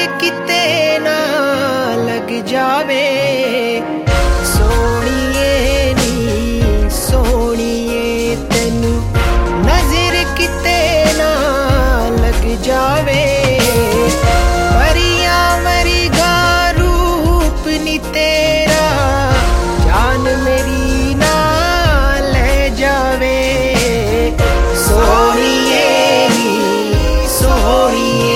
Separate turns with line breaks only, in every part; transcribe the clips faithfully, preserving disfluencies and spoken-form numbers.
किते ना लग जावे सोनिए नी सोनिए तेनू नजर किते ना लग जावे परियां वरगा रूप नी तेरा जान मेरी ना ले जावे सोनिए नी सोनिए।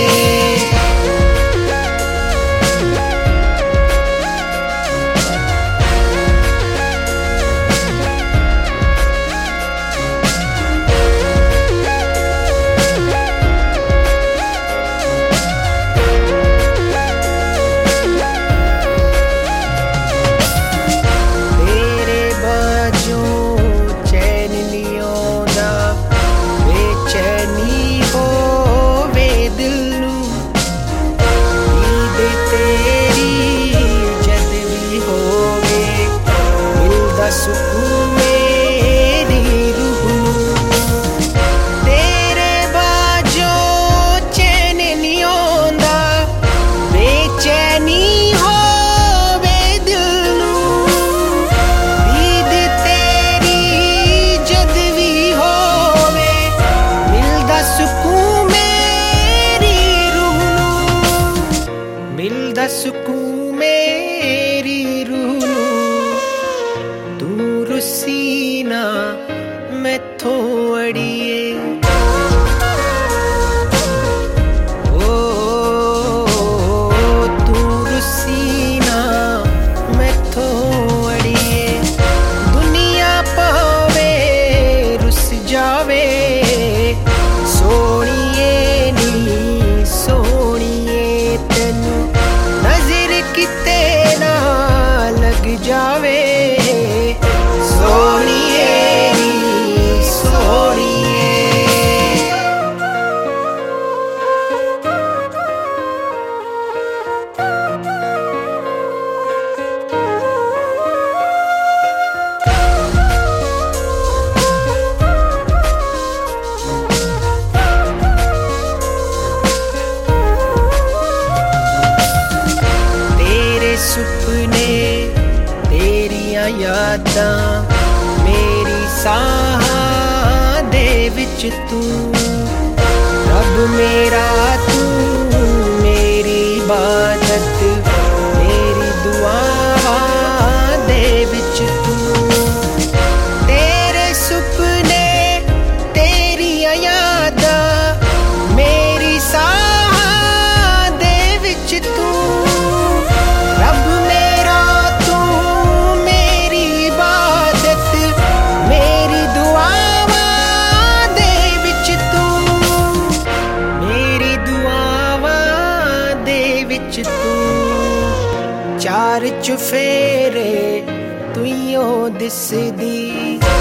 सुकून मेरी रूह तेरे बाजों चैन नहीं आंदा बेचैनी होवे दिल नूं दीद तेरी जद भी होवे मिलदा सुकून मेरी रूह नूं मिलदा सुकून मेरी रूह तू रुसी ना मैथों अड़िए ओ तू रुसी ना मैथों अड़िए दुनिया पावे रुस जावे सोनिए नी सोनिए तेनू नजर किते ना लग जावे सोनिए नी सोनिए। तेरे सुपने तेरियां यादां मेरी साहां दे विच तू रब मेरा तू मेरी इबादत मेरी दुआवां दे विच तू तेरे सुपने तेरियां यादां मेरी साहां दे विच तू रब मेरा तू मेरी इबादत मेरी दुआवां दे विच तू मेरी दुआवां दे विच तू चार चुफेरे तुइयों दिसदी